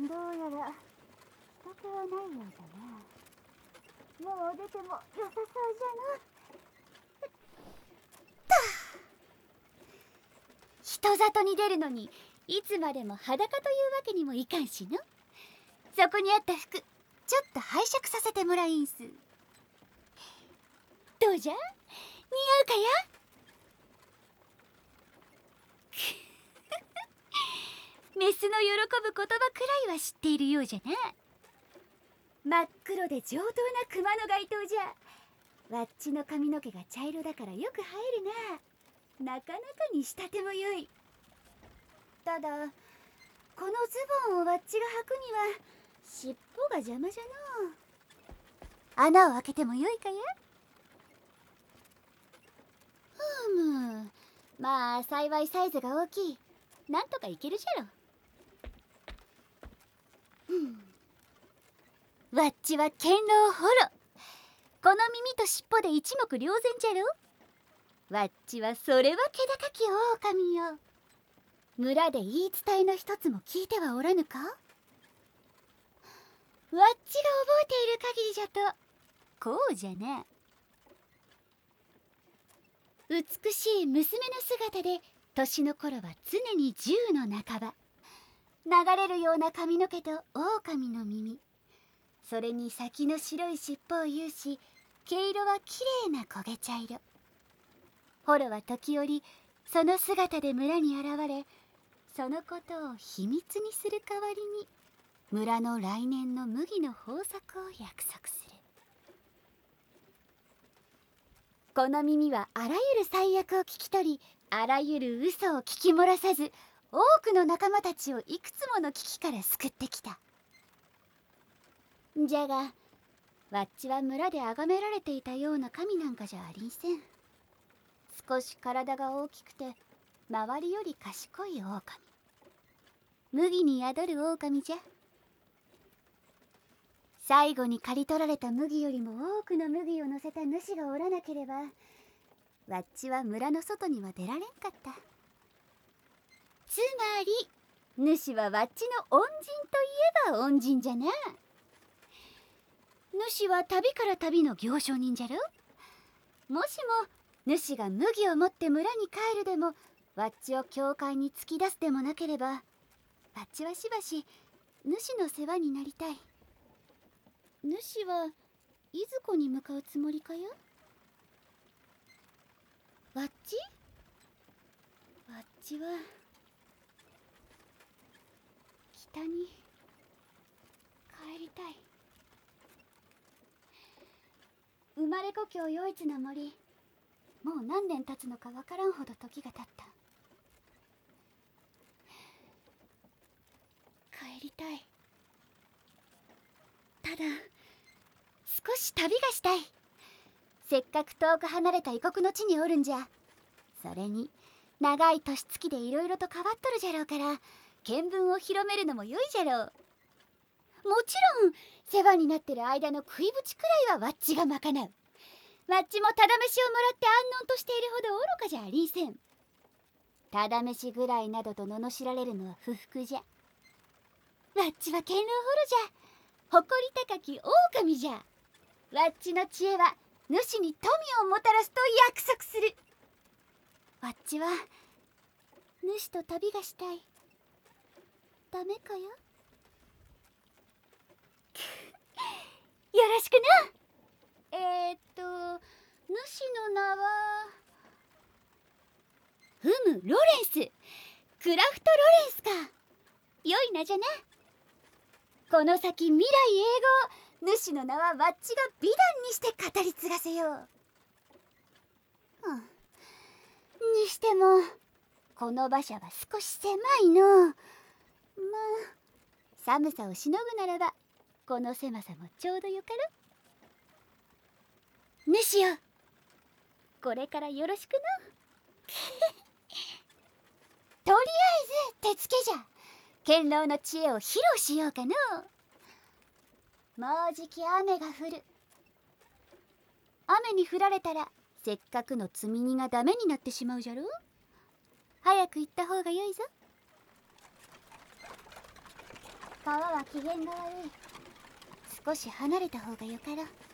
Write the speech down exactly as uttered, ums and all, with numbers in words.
どうやら人気はないようだな。もう出ても良さそうじゃの。 人里に出るのにいつまでも裸というわけにもいかんしの。そこにあった服ちょっと拝借させてもらいんす。どうじゃ、似合うかや。メスの喜ぶ言葉くらいは知っているようじゃな。真っ黒で上等な熊の街灯じゃ。わっちの髪の毛が茶色だからよく映えるな。なかなかに仕立てもよい。ただこのズボンをわっちが履くには尻尾が邪魔じゃのう。穴を開けてもよいかや。ふむ、まあ幸いサイズが大きい。なんとかいけるじゃろ。わっちは堅牢ほろ。この耳と尻尾で一目瞭然じゃろ。わっちはそれは気高き狼よ。村で言い伝えの一つも聞いてはおらぬか。わっちが覚えている限りじゃとこうじゃな。美しい娘の姿で年の頃は常にじゅうの半ば。流れるような髪の毛と狼の耳、それに先の白い尻尾を有し、毛色はきれいな焦げ茶色。ホロは時折その姿で村に現れ、そのことを秘密にする代わりに村の来年の麦の豊作を約束する。この耳はあらゆる災厄を聞き取り、あらゆる嘘を聞き漏らさず、多くの仲間たちをいくつもの危機から救ってきた。じゃがわっちは村で崇められていたような神なんかじゃありんせん。少し体が大きくて周りより賢い狼、麦に宿る狼じゃ。最後に刈り取られた麦よりも多くの麦を乗せた主がおらなければ、わっちは村の外には出られんかった。つまり主はわっちの恩人といえば恩人じゃな。主は旅から旅の行商人じゃろ。もしも主が麦を持って村に帰るでも、わっちを教会に突き出すでもなければ、わっちはしばし主の世話になりたい。主はいずこに向かうつもりかや。わっちわっちは北に帰りたい。生まれ故郷余市の森、もう何年経つのかわからんほど時が経った。帰りたい。ただ少し旅がしたい。せっかく遠く離れた異国の地におるんじゃ。それに長い年月でいろいろと変わっとるじゃろうから、見聞を広めるのも良いじゃろう。もちろん世話になってる間の食いぶちくらいはわっちが賄う。わっちもただ飯をもらって安穏としているほど愚かじゃありんせん。ただ飯ぐらいなどと罵られるのは不服じゃ。わっちは堅牢ほろじゃ。誇り高き狼じゃ。わっちの知恵は主に富をもたらすと約束する。わっちは主と旅がしたい。ダメかや。よろしくな。えー、っと主の名はふむロレンス、クラフトロレンスか。良い名じゃな。この先未来永劫、主の名はわっちが美談にして語り継がせよう。うん、にしてもこの馬車は少し狭いの。まあ寒さをしのぐならばこの狭さもちょうどよかろ。主よ、これからよろしくな。とりあえず手つけじゃ。堅牢の知恵を披露しようかの。もうじき雨が降る。雨に降られたらせっかくの積み荷がダメになってしまうじゃろ。早く行った方がよいぞ。 川は機嫌が悪い。少し離れた方がよかろう。